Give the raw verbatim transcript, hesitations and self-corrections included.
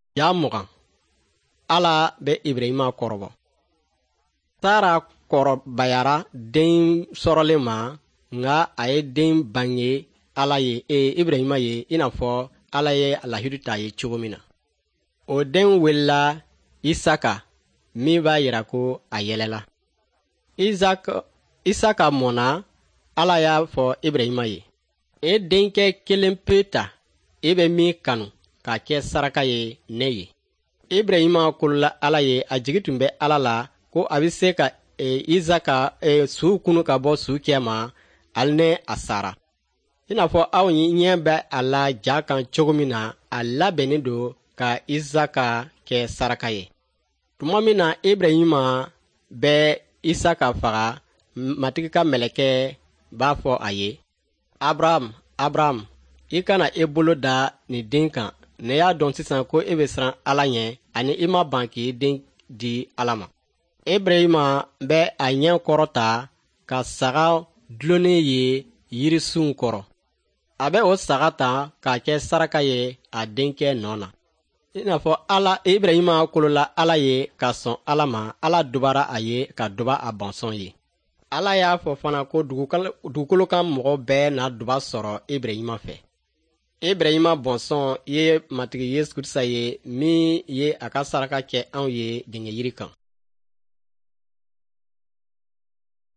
Ya mugan Ala be Ibrahima kɔrɔbɔ. Sara kɔrɔbayara den sɔrɔlen ma nga a ye den bange Ala ye e Ibrahima ye i n'a fɔ Ala ye lahidu ta ye cogo min na. O den welela Isaka min b'a yira ko a yɛlɛla. Isaka, Isaka mɔna Ala y'a fɔ Ibrahima ye. E denkɛ kelen pe ta e bɛ min kanu k'a kɛ saraka ye ne ye. Ibrahima kolola Ala ye a jigi tun bɛ Ala la ko a bɛ se ka e, Isaka e, su kunu ka bɔ su cɛ ma hali ne a sara. I n'a fɔ aw ɲɛ bɛ a la ja kan cogo min na a labɛnnen don ka Isaka kɛ saraka ye. Tuma min na Ibrahima bɛ Isaka faga matigi ka mɛlɛkɛ b'a fɔ a ye, Abraham, Abraham, i kana e bolo da nin den kan ne y'a dɔn sisan ko e bɛ siran Ala ɲɛ ani i ma ban k'i den di Ala ma. Ibrahima bɛ a ɲɛ kɔrɔta ka saga dulonnen ye yirisun kɔrɔ. A bɛ o saga ta k'a kɛ saraka ye a denkɛ nɔ na. I n'a fɔ Ala, Ibrahima kolola Ala ye ka sɔn Ala ma, Ala dubara a ye ka duba a bɔnsɔn ye. Ala y'a fɔ fana ko dugukolo kan mɔgɔ bɛɛ na duba sɔrɔ Ibrahima fɛ. Ibrahima bɔnsɔn ye matigi Yesu Kirisa ye min ye a ka saraka kɛ anw ye dingɛ yiri kan.